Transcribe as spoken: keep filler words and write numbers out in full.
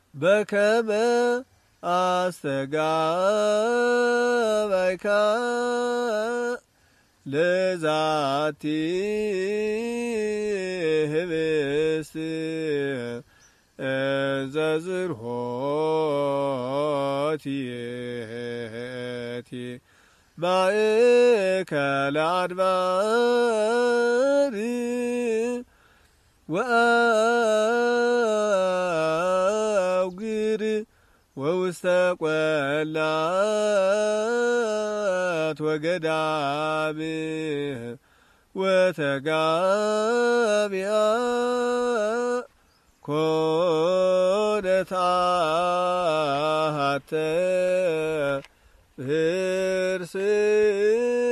በከመ አስተጋባይካ ለዛቲ ህብስት ዘዝርሆትየቲ ማእከለ አድባር ወአውግር ወውስተ ቈላት ወገዳም ወተጋብያ ኮነት አሐተ ብርስ